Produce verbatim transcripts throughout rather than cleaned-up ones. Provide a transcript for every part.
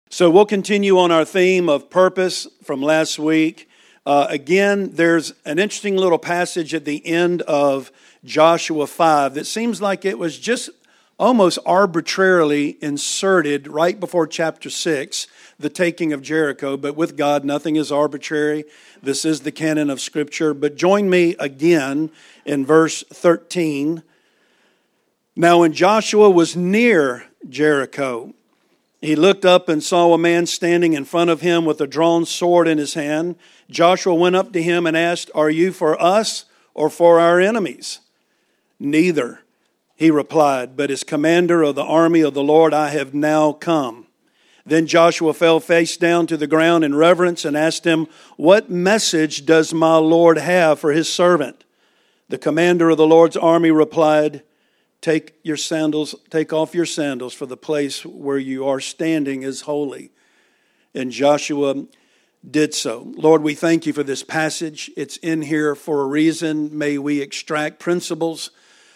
So we'll continue on our theme of purpose from last week. Uh, again, there's an interesting little passage at the end of Joshua five that seems like it was just almost arbitrarily inserted right before chapter six, the taking of Jericho. But with God, nothing is arbitrary. This is the canon of Scripture. But join me again in verse thirteen. Now when Joshua was near Jericho, he looked up and saw a man standing in front of him with a drawn sword in his hand. Joshua went up to him and asked, "Are you for us or for our enemies?" "Neither," he replied, "but as commander of the army of the Lord I have now come." Then Joshua fell face down to the ground in reverence and asked him, "What message does my Lord have for his servant?" The commander of the Lord's army replied, Take your sandals, take off your sandals, for the place where you are standing is holy. And Joshua did so. Lord, we thank you for this passage. It's in here for a reason. May we extract principles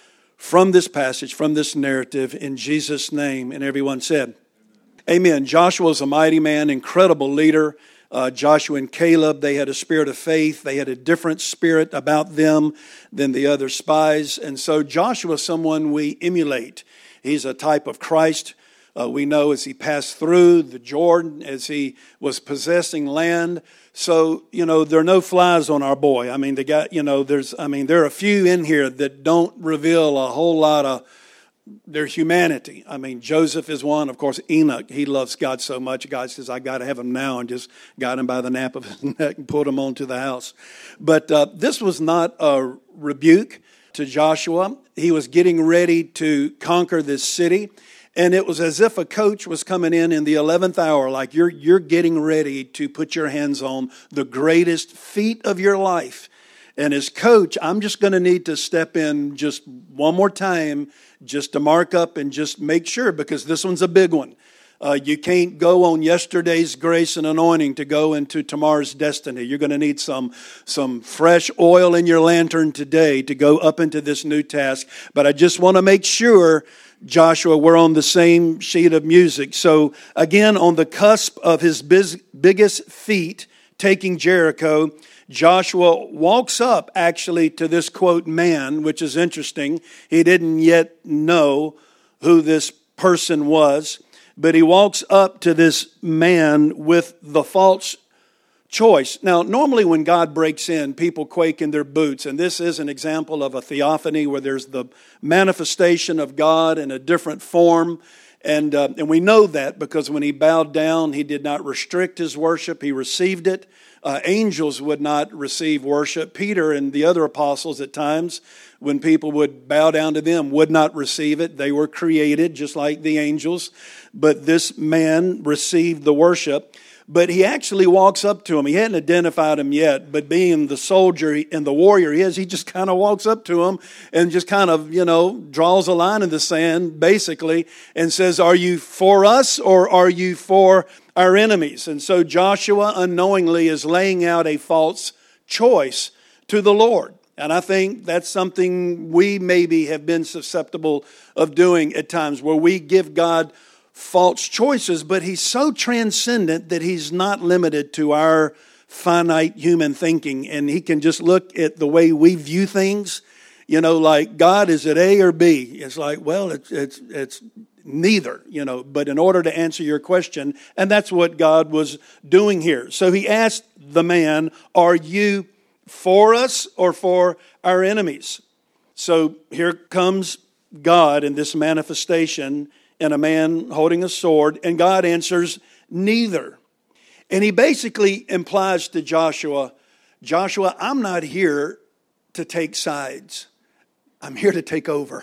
from this passage, from this narrative, in Jesus' name. And everyone said, Amen. Joshua was a mighty man, incredible leader. Uh, Joshua and Caleb, they had a spirit of faith. They had a different spirit about them than the other spies. And so Joshua is someone we emulate. He's a type of Christ. Uh, we know as he passed through the Jordan, as he was possessing land. So, you know, there are no flies on our boy. I mean, the guy, you know, there's, I mean, there are a few in here that don't reveal a whole lot of their humanity. I mean, Joseph is one. Of course, Enoch, he loves God so much. God says, I got to have him now, and just got him by the nape of his neck and put him onto the house. But uh, this was not a rebuke to Joshua. He was getting ready to conquer this city. And it was as if a coach was coming in in the eleventh hour, like you're, you're getting ready to put your hands on the greatest feat of your life. And as coach, I'm just going to need to step in just one more time just to mark up and just make sure, because this one's a big one. Uh, you can't go on yesterday's grace and anointing to go into tomorrow's destiny. You're going to need some, some fresh oil in your lantern today to go up into this new task. But I just want to make sure, Joshua, we're on the same sheet of music. So again, on the cusp of his biz- biggest feat, taking Jericho, Joshua walks up actually to this, quote, man, which is interesting. He didn't yet know who this person was, but he walks up to this man with the false choice. Now, normally when God breaks in, people quake in their boots, and this is an example of a theophany where there's the manifestation of God in a different form. And, uh, and we know that because when he bowed down, he did not restrict his worship, he received it. Uh, angels would not receive worship. Peter and the other apostles at times, when people would bow down to them, would not receive it. They were created just like the angels. But this man received the worship. But he actually walks up to him. He hadn't identified him yet, but being the soldier and the warrior he is, he just kind of walks up to him and just kind of, you know, draws a line in the sand, basically, and says, "Are you for us or are you for our enemies?" And so Joshua unknowingly is laying out a false choice to the Lord. And I think that's something we maybe have been susceptible of doing at times, where we give God false choices, but he's so transcendent that he's not limited to our finite human thinking. And he can just look at the way we view things, you know, like, God, is it A or B? It's like, well, it's, it's, it's neither, you know, but in order to answer your question, and that's what God was doing here. So he asked the man, "Are you for us or for our enemies?" So here comes God in this manifestation, and a man holding a sword, and God answers, "Neither." And he basically implies to Joshua, Joshua, I'm not here to take sides. I'm here to take over.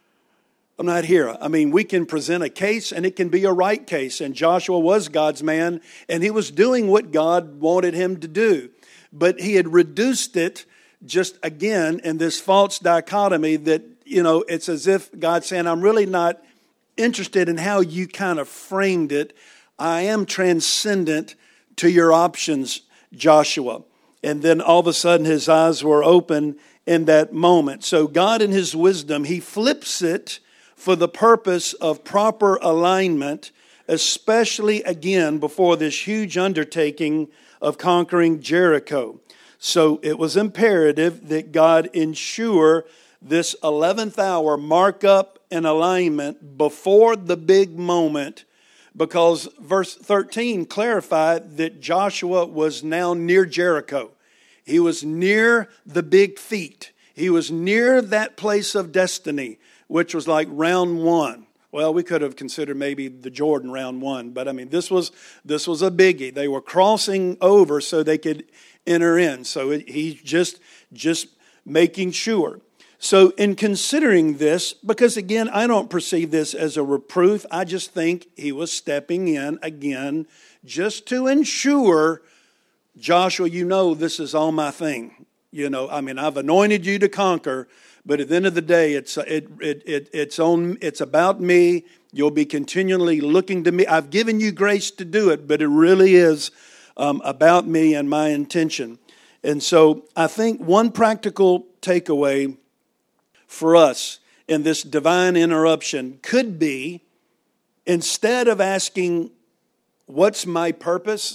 I'm not here. I mean, we can present a case, and it can be a right case. And Joshua was God's man, and he was doing what God wanted him to do. But he had reduced it just again in this false dichotomy that, you know, it's as if God's saying, I'm really not interested in how you kind of framed it. I am transcendent to your options, Joshua. And then all of a sudden his eyes were open in that moment. So God in his wisdom, he flips it for the purpose of proper alignment especially again before this huge undertaking of conquering Jericho. So it was imperative that God ensure this eleventh hour mark up an alignment before the big moment, because verse thirteen clarified that Joshua was now near Jericho. He was near the big feat. He was near that place of destiny, which was like round one. Well, we could have considered maybe the Jordan round one, but I mean, this was this was a biggie. They were crossing over so they could enter in. So it, he's just just making sure. So in considering this, because again, I don't perceive this as a reproof. I just think he was stepping in again just to ensure, Joshua, you know this is all my thing. You know, I mean, I've anointed you to conquer, but at the end of the day, it's it it, it it's on it's about me. You'll be continually looking to me. I've given you grace to do it, but it really is um, about me and my intention. And so I think one practical takeaway for us in this divine interruption could be, instead of asking, what's my purpose?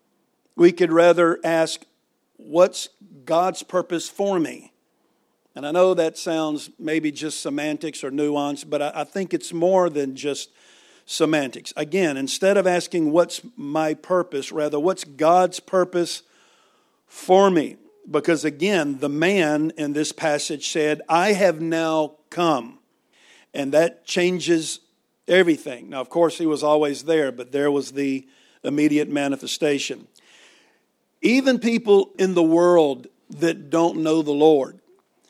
We could rather ask, what's God's purpose for me? And I know that sounds maybe just semantics or nuance, but I, I think it's more than just semantics. Again, instead of asking, what's my purpose? Rather, what's God's purpose for me? Because again, the man in this passage said, I have now come. And that changes everything. Now, of course, he was always there, but there was the immediate manifestation. Even people in the world that don't know the Lord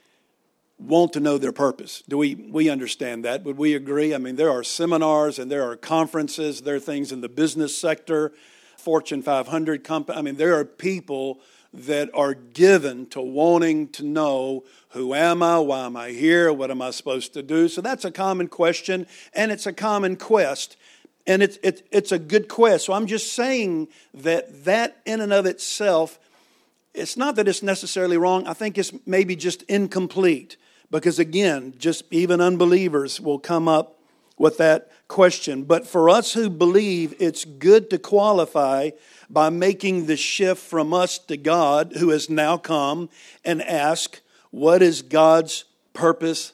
want to know their purpose. Do we we understand that? Would we agree? I mean, there are seminars and there are conferences. There are things in the business sector, Fortune five hundred company. I mean, there are people that are given to wanting to know, who am I? Why am I here? What am I supposed to do? So that's a common question, and it's a common quest, and it's it, it's a good quest. So I'm just saying that that in and of itself, it's not that it's necessarily wrong. I think it's maybe just incomplete, because again, just even unbelievers will come up with that question. But for us who believe, it's good to qualify by making the shift from us to God, who has now come, and ask, what is God's purpose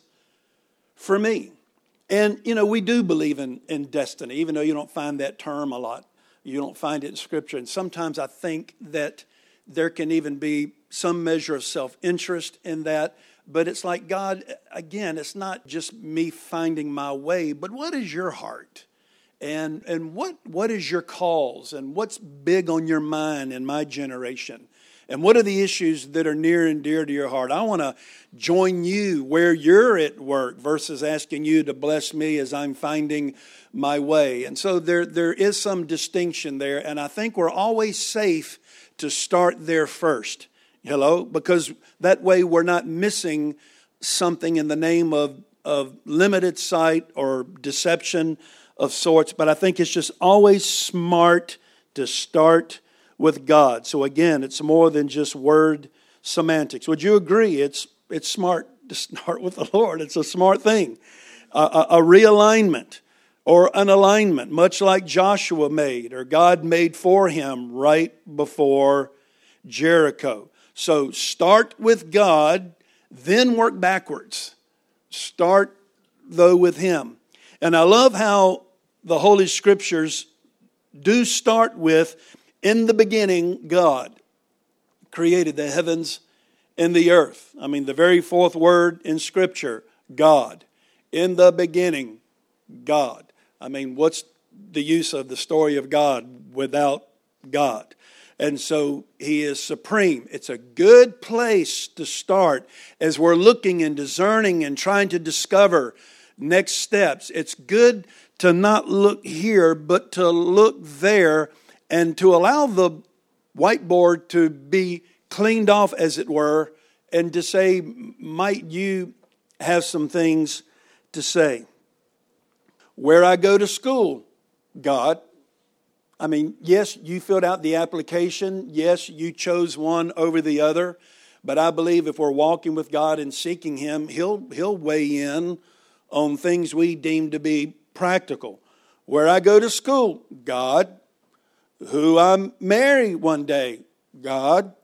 for me? And, you know, we do believe in, in destiny, even though you don't find that term a lot. You don't find it in Scripture. And sometimes I think that there can even be some measure of self-interest in that. But it's like, God, again, it's not just me finding my way, but what is your heart? And and what what is your cause? And what's big on your mind in my generation? And what are the issues that are near and dear to your heart? I want to join you where you're at work versus asking you to bless me as I'm finding my way. And so there there is some distinction there. And I think we're always safe to start there first. Hello? Because that way we're not missing something in the name of, of limited sight or deception of sorts. But I think it's just always smart to start with God. So again, it's more than just word semantics. Would you agree? It's it's smart to start with the Lord. It's a smart thing. A, a, a realignment or an alignment, much like Joshua made or God made for him right before Jericho. So start with God, then work backwards. Start, though, with Him. And I love how the Holy Scriptures do start with, in the beginning, God created the heavens and the earth. I mean, the very fourth word in Scripture, God. In the beginning, God. I mean, what's the use of the story of God without God? And so He is supreme. It's a good place to start as we're looking and discerning and trying to discover next steps. It's good to not look here, but to look there and to allow the whiteboard to be cleaned off, as it were, and to say, might you have some things to say? Where I go to school, God. I mean, yes, you filled out the application. Yes, you chose one over the other. But I believe if we're walking with God and seeking Him, He'll He'll weigh in on things we deem to be practical. Where I go to school, God. Who I marry one day, God.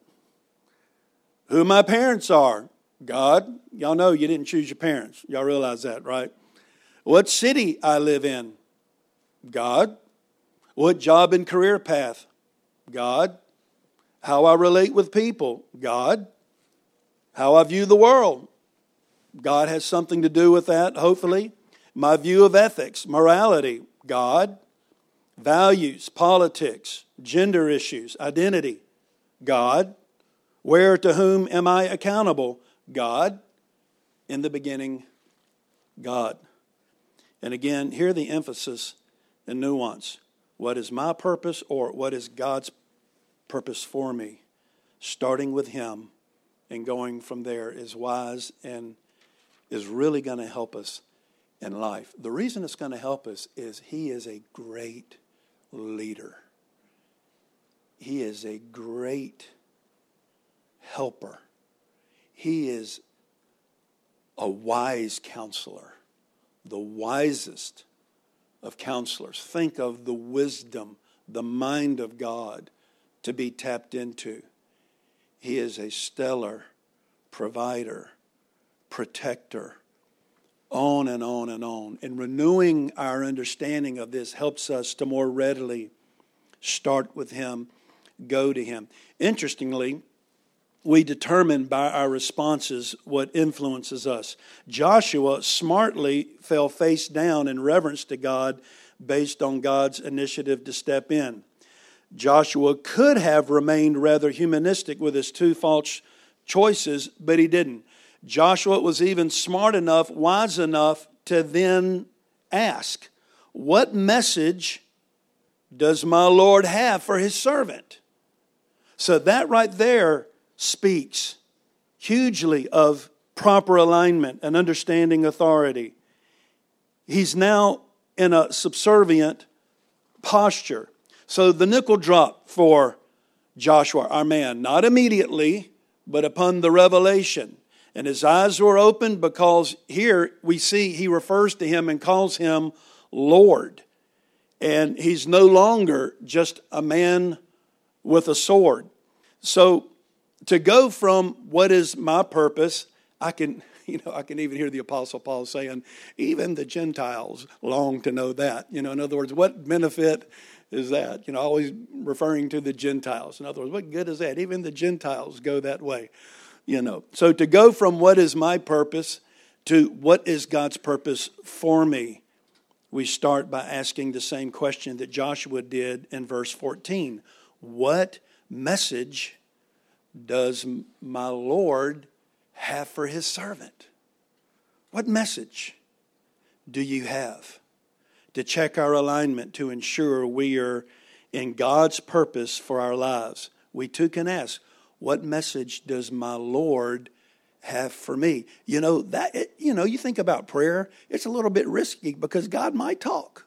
Who my parents are, God. Y'all know you didn't choose your parents. Y'all realize that, right? What city I live in, God. What job and career path, God. How I relate with people, God. How I view the world, God has something to do with that, hopefully. My view of ethics, morality, God. Values, politics, gender issues, identity, God. Where to whom am I accountable? God. In the beginning, God. And again, hear the emphasis and nuance. What is my purpose, or what is God's purpose for me? Starting with Him and going from there is wise and is really going to help us in life. The reason it's going to help us is He is a great leader. He is a great helper. He is a wise counselor, the wisest of counselors. Think of the wisdom, the mind of God to be tapped into. He is a stellar provider, protector, on and on and on. And renewing our understanding of this helps us to more readily start with Him, go to Him. Interestingly, we determine by our responses what influences us. Joshua smartly fell face down in reverence to God based on God's initiative to step in. Joshua could have remained rather humanistic with his two false choices, but he didn't. Joshua was even smart enough, wise enough to then ask, what message does my Lord have for His servant? So that right there speaks hugely of proper alignment and understanding authority. He's now in a subservient posture. So the nickel drop for Joshua, our man, not immediately, but upon the revelation. And his eyes were opened, because here we see he refers to him and calls him Lord. And he's no longer just a man with a sword. So to go from what is my purpose, I can, you know, I can even hear the Apostle Paul saying, even the Gentiles long to know that. You know, in other words, what benefit is that? You know, always referring to the Gentiles. In other words, what good is that? Even the Gentiles go that way. You know, so to go from what is my purpose to what is God's purpose for me, we start by asking the same question that Joshua did in verse fourteen. What message does my Lord have for His servant? What message do you have to check our alignment to ensure we are in God's purpose for our lives? We too can ask, what message does my Lord have for me? You know, that, it, you know, you think about prayer, it's a little bit risky because God might talk.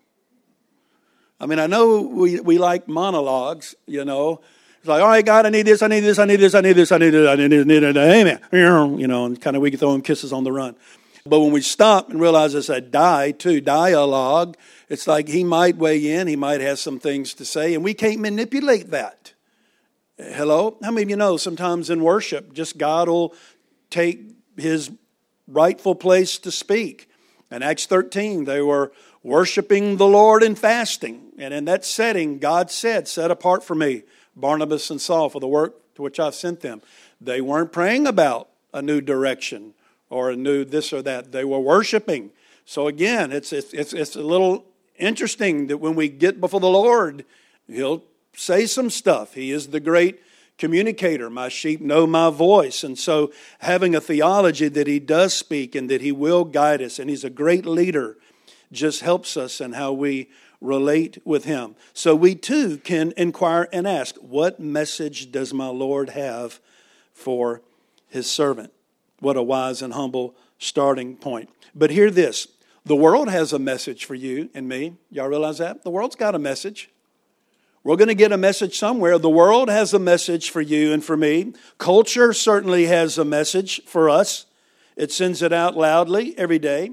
I mean, I know we, we like monologues, you know. It's like, all right, God, I need this, I need this, I need this, I need this, I need this, I need this, I need this, amen. You know, and kind of we can throw Him kisses on the run. But when we stop and realize it's a die too, dialogue, it's like He might weigh in, He might have some things to say, and we can't manipulate that. Hello? How many of you know sometimes in worship, just God will take His rightful place to speak. In Acts thirteen, they were worshiping the Lord and fasting. And in that setting, God said, set apart for me Barnabas and Saul for the work to which I've sent them. They weren't praying about a new direction or a new this or that. They were worshiping. So again, it's it's it's, it's a little interesting that when we get before the Lord, He'll say some stuff. He is the great communicator. My sheep know my voice. And so having a theology that He does speak and that He will guide us, and He's a great leader, just helps us in how we relate with Him. So we too can inquire and ask, what message does my Lord have for His servant? What a wise and humble starting point. But hear this. The world has a message for you and me. Y'all realize that? The world's got a message. We're going to get a message somewhere. The world has a message for you and for me. Culture certainly has a message for us. It sends it out loudly every day.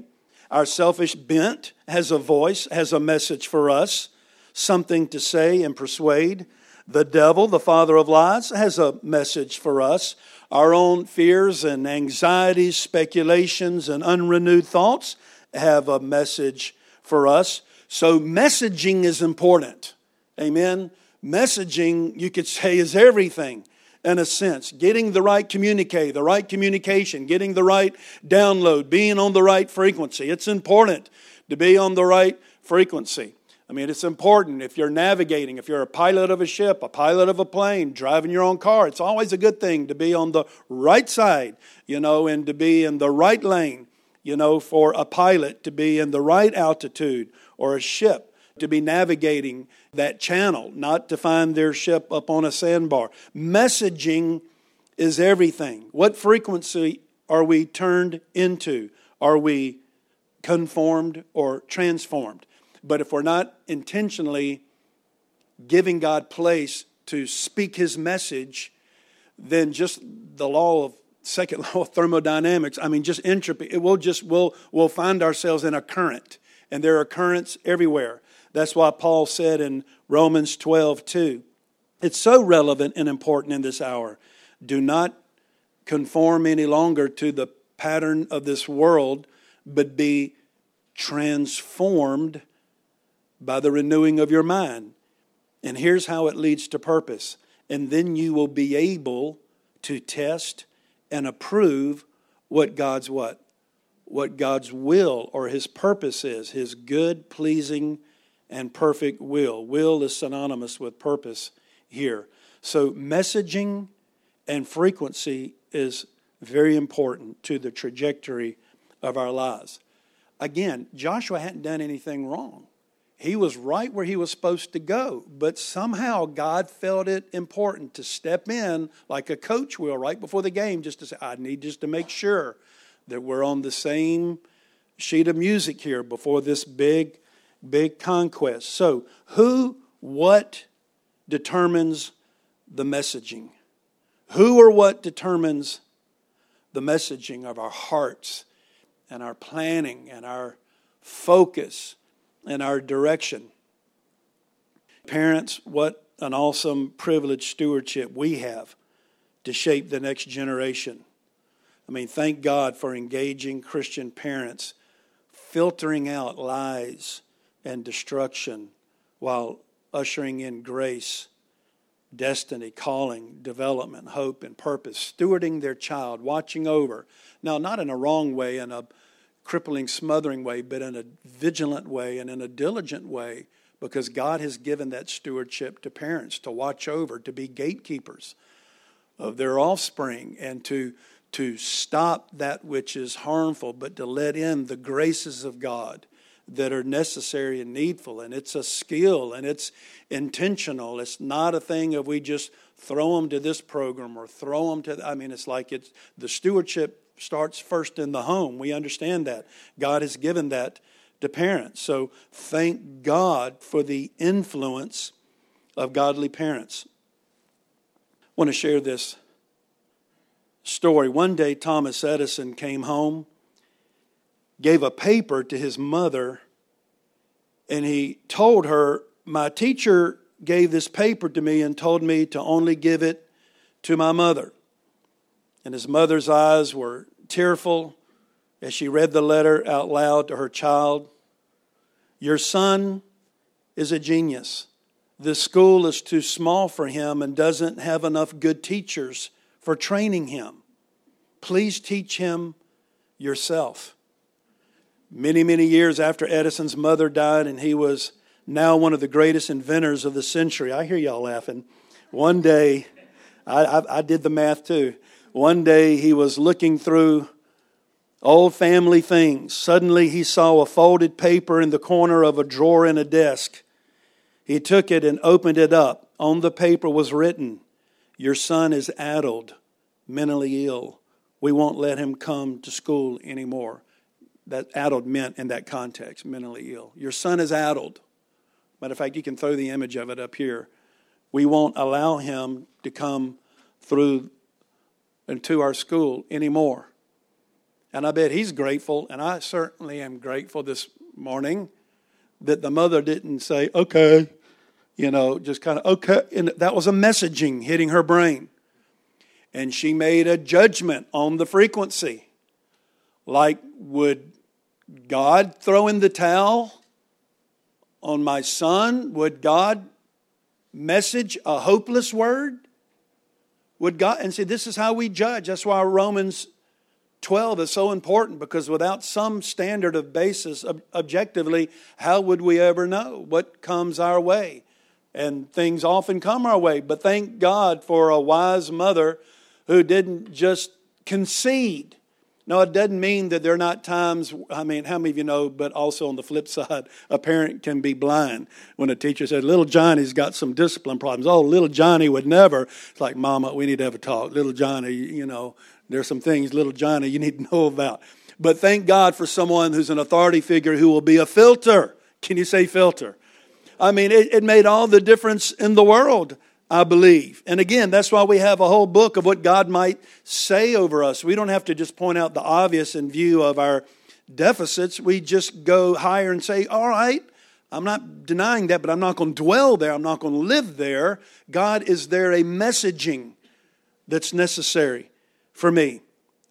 Our selfish bent has a voice, has a message for us, something to say and persuade. The devil, the father of lies, has a message for us. Our own fears and anxieties, speculations, and unrenewed thoughts have a message for us. So messaging is important. Amen. Messaging, you could say, is everything in a sense. Getting the right communique, the right communication, getting the right download, being on the right frequency. It's important to be on the right frequency. I mean, it's important if you're navigating, if you're a pilot of a ship, a pilot of a plane, driving your own car. It's always a good thing to be on the right side, you know, and to be in the right lane, you know, for a pilot to be in the right altitude, or a ship to be navigating that channel, not to find their ship up on a sandbar. Messaging is everything. What frequency are we turned into? Are we conformed or transformed? But if we're not intentionally giving God place to speak His message, then just the law of second law of thermodynamics, I mean, just entropy, it will just we'll we'll find ourselves in a current, and there are currents everywhere. That's why Paul said in Romans twelve two, it's so relevant and important in this hour. Do not conform any longer to the pattern of this world, but be transformed by the renewing of your mind. And here's how it leads to purpose. And then you will be able to test and approve what God's what? What God's will or His purpose is. His good, pleasing, and perfect will. Will is synonymous with purpose here. So messaging and frequency is very important to the trajectory of our lives. Again, Joshua hadn't done anything wrong. He was right where he was supposed to go, but somehow God felt it important to step in like a coach will right before the game, just to say, I need just to make sure that we're on the same sheet of music here before this big, big conquest. So who, what determines the messaging? Who or what determines the messaging of our hearts and our planning and our focus and our direction? Parents, what an awesome privileged stewardship we have to shape the next generation. I mean, thank God for engaging Christian parents, filtering out lies and destruction while ushering in grace, destiny, calling, development, hope, and purpose, stewarding their child, watching over. Now, not in a wrong way, in a crippling, smothering way, but in a vigilant way and in a diligent way, because God has given that stewardship to parents to watch over, to be gatekeepers of their offspring, and to, to stop that which is harmful, but to let in the graces of God that are necessary and needful. And it's a skill, and it's intentional. It's not a thing of we just throw them to this program or throw them to, I mean, it's like it's the stewardship starts first in the home. We understand that. God has given that to parents. So thank God for the influence of godly parents. I want to share this story. One day Thomas Edison came home, gave a paper to his mother, and he told her, my teacher gave this paper to me and told me to only give it to my mother. And his mother's eyes were tearful as she read the letter out loud to her child. Your son is a genius. This school is too small for him and doesn't have enough good teachers for training him. Please teach him yourself. Many, many years after Edison's mother died, and he was now one of the greatest inventors of the century. I hear y'all laughing. One day, I, I, I did the math too. One day he was looking through old family things. Suddenly he saw a folded paper in the corner of a drawer in a desk. He took it and opened it up. On the paper was written, your son is addled, mentally ill. We won't let him come to school anymore. That addled meant in that context, mentally ill. Your son is addled. Matter of fact, you can throw the image of it up here. We won't allow him to come through into our school anymore. And I bet he's grateful, and I certainly am grateful this morning that the mother didn't say, okay, you know, just kind of, okay. And that was a messaging hitting her brain. And she made a judgment on the frequency. Like, would God throw in the towel on my son? Would God message a hopeless word? Would God, and see, this is how we judge. That's why Romans twelve is so important, because without some standard of basis, ob- objectively, how would we ever know what comes our way? And things often come our way. But thank God for a wise mother who didn't just concede. No, it doesn't mean that there are not times, I mean, how many of you know, but also on the flip side, a parent can be blind. When a teacher said, little Johnny's got some discipline problems. Oh, little Johnny would never. It's like, Mama, we need to have a talk. Little Johnny, you know, there's some things, little Johnny, you need to know about. But thank God for someone who's an authority figure who will be a filter. Can you say filter? I mean, it, it made all the difference in the world, I believe. And again, that's why we have a whole book of what God might say over us. We don't have to just point out the obvious in view of our deficits. We just go higher and say, all right, I'm not denying that, but I'm not going to dwell there. I'm not going to live there. God, is there a messaging that's necessary for me?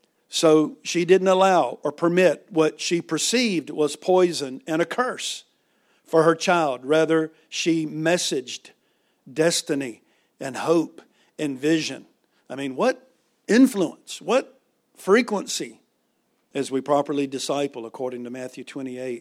So she didn't allow or permit what she perceived was poison and a curse for her child. Rather, she messaged destiny and hope and vision. I mean, what influence, what frequency as we properly disciple, according to Matthew twenty-eight.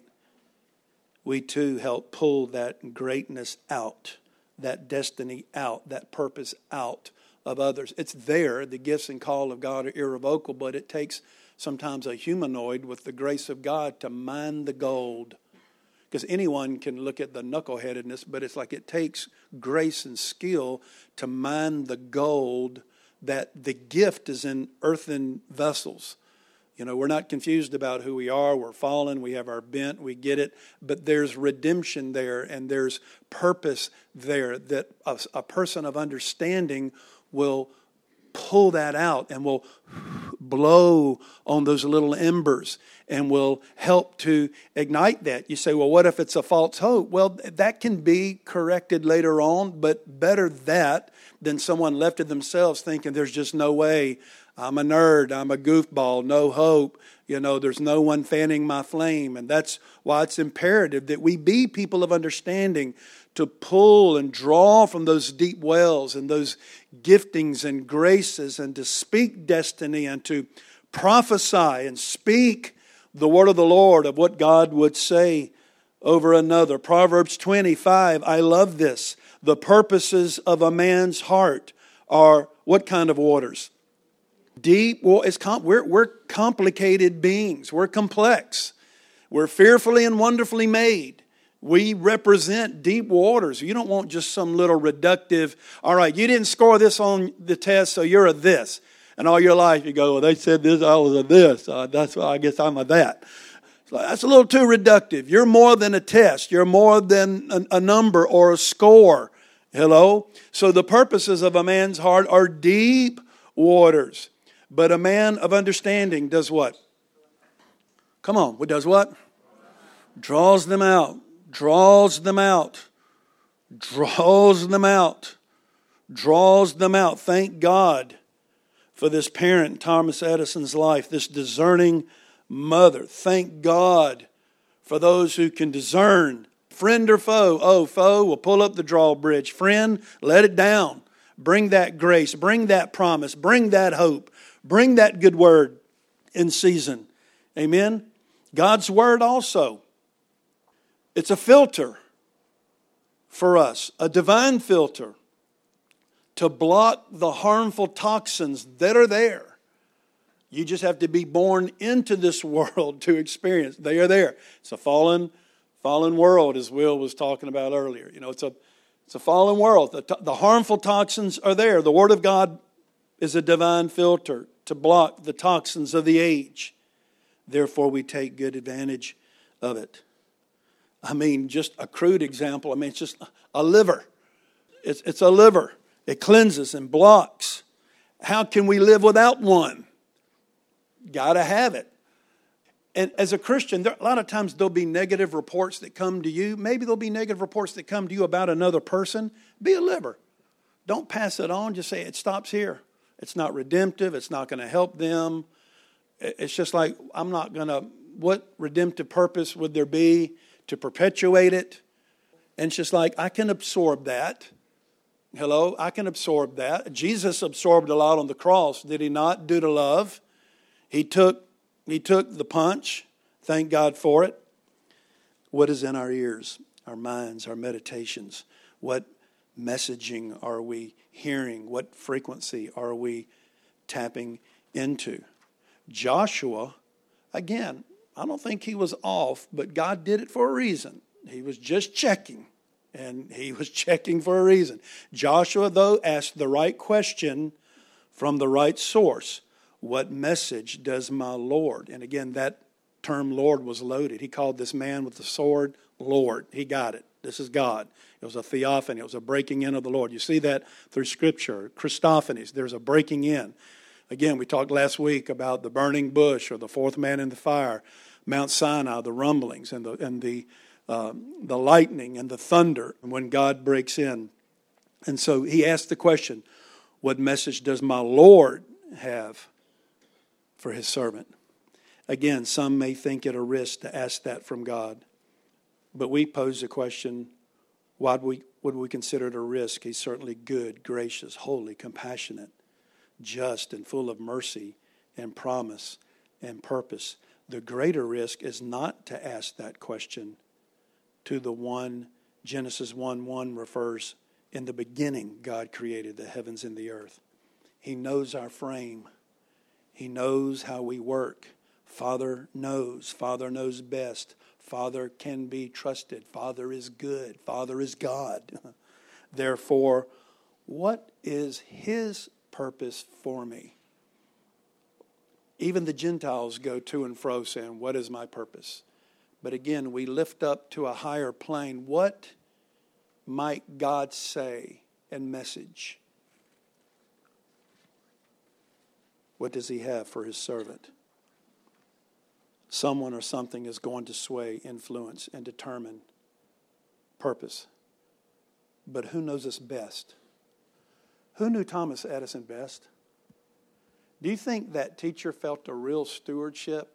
We too help pull that greatness out, that destiny out, that purpose out of others. It's there. The gifts and call of God are irrevocable, but it takes sometimes a humanoid with the grace of God to mine the gold. Because anyone can look at the knuckleheadedness, but it's like it takes grace and skill to mine the gold, that the gift is in earthen vessels. You know, we're not confused about who we are. We're fallen. We have our bent. We get it. But there's redemption there, and there's purpose there, that a, a person of understanding will pull that out and will blow on those little embers and will help to ignite that. You say, well, what if it's a false hope? Well, that can be corrected later on, but better that than someone left to themselves thinking there's just no way. I'm a nerd. I'm a goofball. No hope. You know, there's no one fanning my flame. And that's why it's imperative that we be people of understanding, to pull and draw from those deep wells and those giftings and graces, and to speak destiny and to prophesy and speak the word of the Lord of what God would say over another. Proverbs twenty-five, I love this. The purposes of a man's heart are what kind of waters? Deep. Well, it's com- we're, we're complicated beings. We're complex. We're fearfully and wonderfully made. We represent deep waters. You don't want just some little reductive, all right, you didn't score this on the test, so you're a this. And all your life you go, well, they said this, I was a this. Uh, that's why I guess I'm a that. So that's a little too reductive. You're more than a test. You're more than a, a number or a score. Hello? So the purposes of a man's heart are deep waters. But a man of understanding does what? Come on, what does what? Draws them out. Draws them out. Draws them out. Draws them out. Thank God for this parent in Thomas Edison's life, this discerning mother. Thank God for those who can discern. Friend or foe? Oh, foe will pull up the drawbridge. Friend, let it down. Bring that grace. Bring that promise. Bring that hope. Bring that good word in season. Amen? God's word also. It's a filter for us, a divine filter to block the harmful toxins that are there. You just have to be born into this world to experience. They are there. It's a fallen, fallen world, as Will was talking about earlier. You know, it's a, it's a fallen world. The, the harmful toxins are there. The Word of God is a divine filter to block the toxins of the age. Therefore, we take good advantage of it. I mean, just a crude example. I mean, it's just a liver. It's, it's a liver. It cleanses and blocks. How can we live without one? Got to have it. And as a Christian, there, a lot of times there'll be negative reports that come to you. Maybe there'll be negative reports that come to you about another person. Be a liver. Don't pass it on. Just say it stops here. It's not redemptive. It's not going to help them. It's just like, I'm not going to, what redemptive purpose would there be to perpetuate it? And it's just like, I can absorb that. Hello, I can absorb that. Jesus absorbed a lot on the cross, did he not? Due to love. He took He took the punch. Thank God for it. What is in our ears, our minds, our meditations? What messaging are we hearing? What frequency are we tapping into? Joshua, again, I don't think he was off, but God did it for a reason. He was just checking, and he was checking for a reason. Joshua, though, asked the right question from the right source. What message does my Lord? And again, that term Lord was loaded. He called this man with the sword Lord. He got it. This is God. It was a theophany. It was a breaking in of the Lord. You see that through Scripture. Christophanies. There's a breaking in. Again, we talked last week about the burning bush or the fourth man in the fire, Mount Sinai, the rumblings and the and the uh, the lightning and the thunder when God breaks in. And so he asked the question, what message does my Lord have for his servant? Again, some may think it a risk to ask that from God. But we pose the question, why would we, would we consider it a risk? He's certainly good, gracious, holy, compassionate, just, and full of mercy and promise and purpose. The greater risk is not to ask that question to the one Genesis one one refers, in the beginning God created the heavens and the earth. He knows our frame. He knows how we work. Father knows. Father knows best. Father can be trusted. Father is good. Father is God. Therefore, what is his purpose for me? Even the Gentiles go to and fro saying, what is my purpose? But again, we lift up to a higher plane. What might God say and message? What does he have for his servant? Someone or something is going to sway, influence, and determine purpose. But who knows us best? Who knew Thomas Edison best? Do you think that teacher felt a real stewardship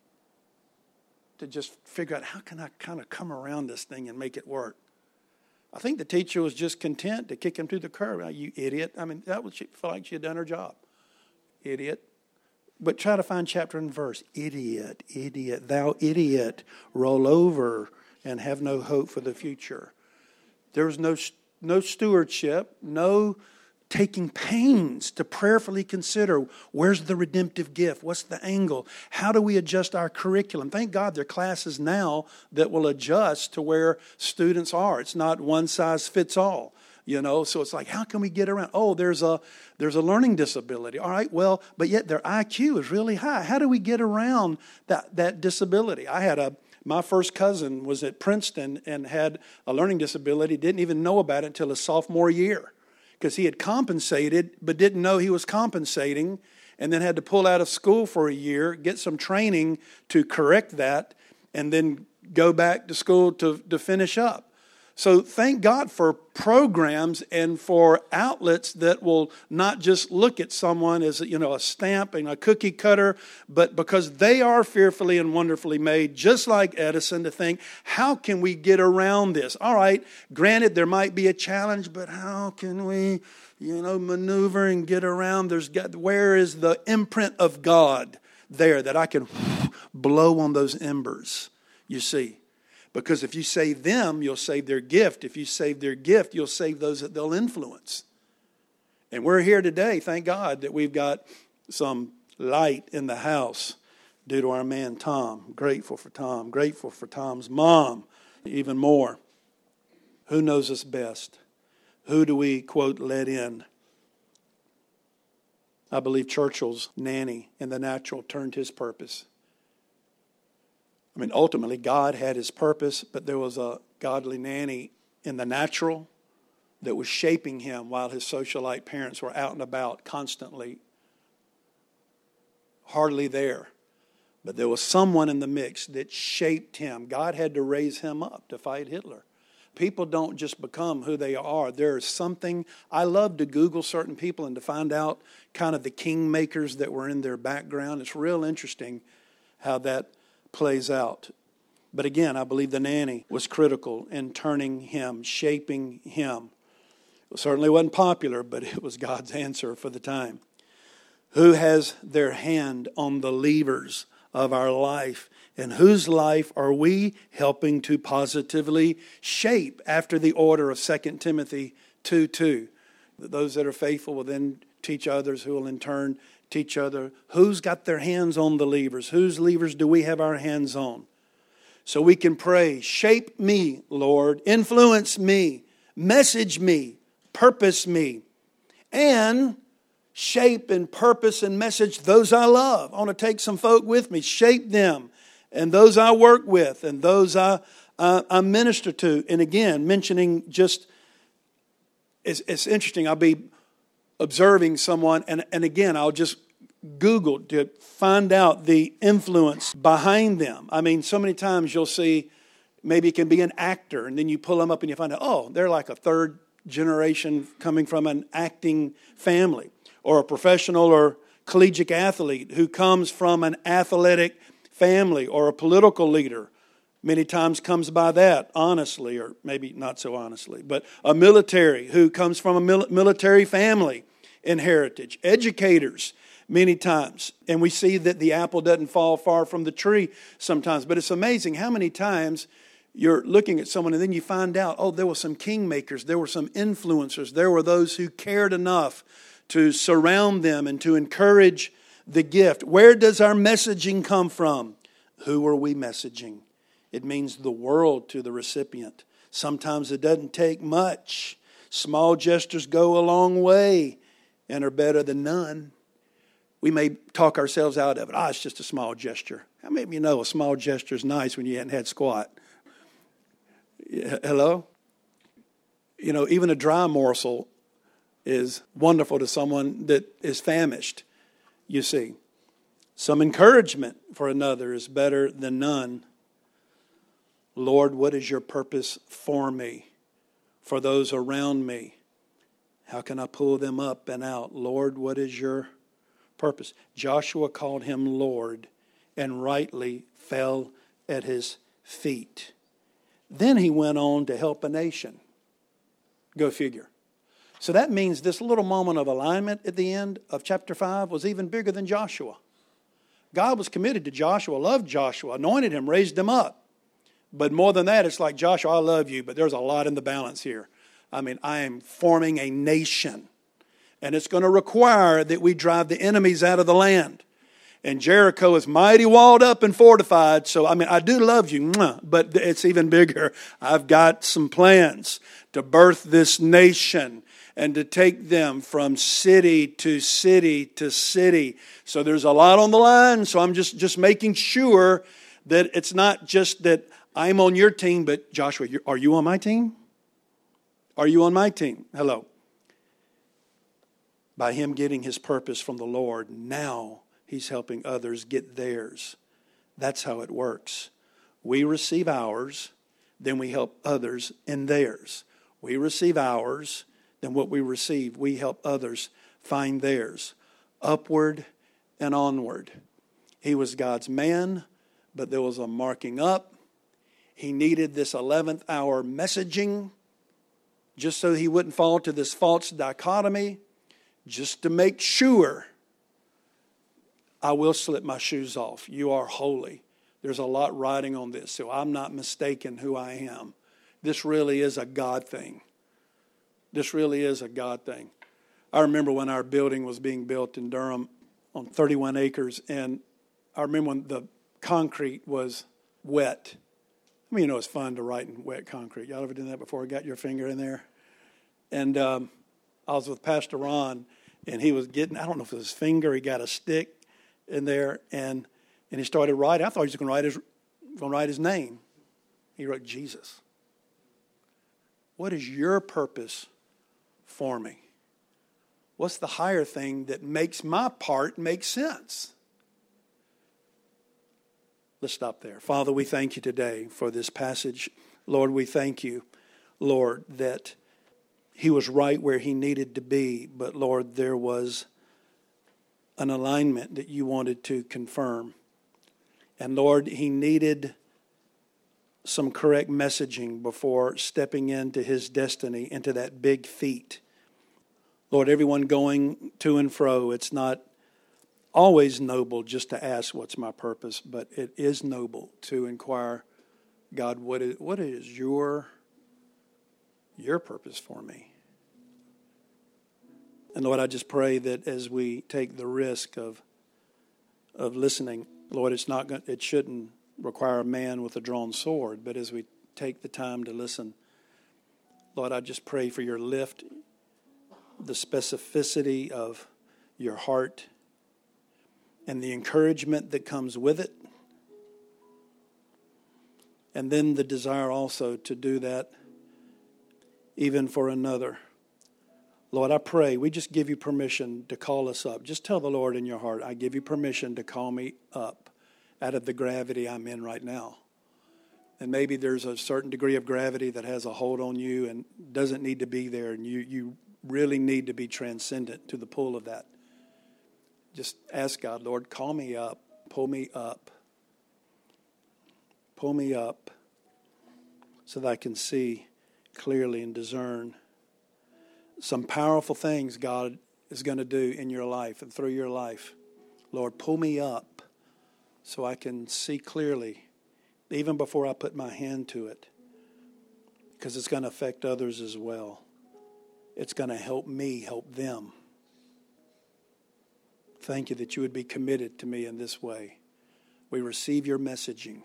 to just figure out, how can I kind of come around this thing and make it work? I think the teacher was just content to kick him to the curb. Oh, you idiot. I mean, that was, she felt like she had done her job. Idiot. But try to find chapter and verse. Idiot, idiot, thou idiot, roll over and have no hope for the future. There was no, no stewardship, no taking pains to prayerfully consider, where's the redemptive gift? What's the angle? How do we adjust our curriculum? Thank God there are classes now that will adjust to where students are. It's not one size fits all. You know, so it's like, how can we get around? Oh, there's a there's a learning disability. All right, well, but yet their I Q is really high. How do we get around that that disability? I had a my first cousin was at Princeton and had a learning disability. Didn't even know about it until his sophomore year, because he had compensated but didn't know he was compensating, and then had to pull out of school for a year, get some training to correct that, and then go back to school to to finish up. So thank God for programs and for outlets that will not just look at someone as, you know, a stamp and a cookie cutter, but because they are fearfully and wonderfully made, just like Edison, to think, how can we get around this? All right, granted, there might be a challenge, but how can we, you know, maneuver and get around? There's got, where is the imprint of God there that I can blow on those embers, you see? Because if you save them, you'll save their gift. If you save their gift, you'll save those that they'll influence. And we're here today, thank God, that we've got some light in the house due to our man Tom. Grateful for Tom. Grateful for Tom's mom, even more. Who knows us best? Who do we, quote, let in? I believe Churchill's nanny in the natural turned his purpose. I mean, ultimately, God had his purpose, but there was a godly nanny in the natural that was shaping him while his socialite parents were out and about constantly, hardly there. But there was someone in the mix that shaped him. God had to raise him up to fight Hitler. People don't just become who they are. There's something. I love to Google certain people and to find out kind of the kingmakers that were in their background. It's real interesting how that plays out. But again, I believe the nanny was critical in turning him, shaping him. It certainly wasn't popular, but it was God's answer for the time. Who has their hand on the levers of our life? And whose life are we helping to positively shape after the order of Second Timothy two two? Those that are faithful will then teach others, who will in turn teach others. Who's got their hands on the levers? Whose levers do we have our hands on? So we can pray, shape me, Lord, influence me, message me, purpose me, and shape and purpose and message those I love. I want to take some folk with me, shape them, and those I work with, and those I, uh, I minister to. And again, mentioning just, it's, it's interesting, I'll be observing someone, and, and again, I'll just Google to find out the influence behind them. I mean, so many times you'll see, maybe it can be an actor, and then you pull them up and you find out, oh, they're like a third generation coming from an acting family, or a professional or collegiate athlete who comes from an athletic family, or a political leader. Many times comes by that, honestly, or maybe not so honestly, but a military who comes from a mil- military family in heritage. Educators, many times. And we see that the apple doesn't fall far from the tree sometimes. But it's amazing how many times you're looking at someone and then you find out, oh, there were some kingmakers, there were some influencers, there were those who cared enough to surround them and to encourage the gift. Where does our messaging come from? Who are we messaging? It means the world to the recipient. Sometimes it doesn't take much. Small gestures go a long way and are better than none. We may talk ourselves out of it. Ah, it's just a small gesture. How many of you know a small gesture is nice when you hadn't had squat? Hello? You know, even a dry morsel is wonderful to someone that is famished, you see. Some encouragement for another is better than none. Lord, what is your purpose for me, for those around me? How can I pull them up and out? Lord, what is your purpose? Joshua called him Lord and rightly fell at his feet. Then he went on to help a nation. Go figure. So that means this little moment of alignment at the end of chapter five was even bigger than Joshua. God was committed to Joshua, loved Joshua, anointed him, raised him up. But more than that, it's like, Joshua, I love you, but there's a lot in the balance here. I mean, I am forming a nation. And it's going to require that we drive the enemies out of the land. And Jericho is mighty walled up and fortified. So, I mean, I do love you, but it's even bigger. I've got some plans to birth this nation and to take them from city to city to city. So there's a lot on the line. So I'm just, just making sure that it's not just that I'm on your team, but Joshua, are you on my team? Are you on my team? Hello. By him getting his purpose from the Lord, now he's helping others get theirs. That's how it works. We receive ours, then we help others in theirs. We receive ours, then what we receive, we help others find theirs. Upward and onward. He was God's man, but there was a marking up. He needed this eleventh hour messaging just so he wouldn't fall to this false dichotomy, just to make sure I will slip my shoes off. You are holy. There's a lot riding on this, so I'm not mistaken who I am. This really is a God thing. This really is a God thing. I remember when our building was being built in Durham on thirty-one acres, and I remember when the concrete was wet. I mean, you know, it's fun to write in wet concrete. Y'all ever done that before? Got your finger in there? And um, I was with Pastor Ron, and he was getting, I don't know if it was his finger, he got a stick in there, and and he started writing. I thought he was going to write his going to write his name. He wrote Jesus. What is your purpose for me? What's the higher thing that makes my part make sense? Let's stop there. Father, we thank you today for this passage. Lord, we thank you, Lord, that he was right where he needed to be, but Lord, there was an alignment that you wanted to confirm. And Lord, he needed some correct messaging before stepping into his destiny, into that big feat. Lord, everyone going to and fro, it's not always noble just to ask what's my purpose, but it is noble to inquire, God, what is, what is your, your purpose for me? And Lord, I just pray that as we take the risk of of listening, Lord, it's not going, it shouldn't require a man with a drawn sword, but as we take the time to listen, Lord, I just pray for your lift, the specificity of your heart, and the encouragement that comes with it, and then the desire also to do that even for another. Lord, I pray we just give you permission to call us up. Just tell the Lord in your heart, I give you permission to call me up out of the gravity I'm in right now. And maybe there's a certain degree of gravity that has a hold on you and doesn't need to be there, and you, you really need to be transcendent to the pull of that. Just ask God, Lord, call me up, pull me up, pull me up so that I can see clearly and discern some powerful things God is going to do in your life and through your life. Lord, pull me up so I can see clearly, even before I put my hand to it, because it's going to affect others as well. It's going to help me help them. Thank you that you would be committed to me in this way. We receive your messaging.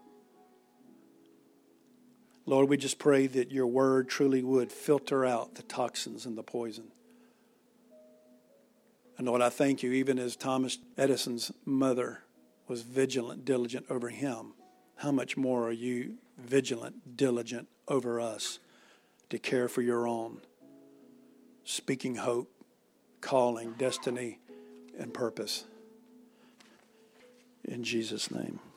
Lord, we just pray that your word truly would filter out the toxins and the poison. And Lord, I thank you, even as Thomas Edison's mother was vigilant, diligent over him, how much more are you vigilant, diligent over us to care for your own, speaking hope, calling, destiny, and purpose. In Jesus' name.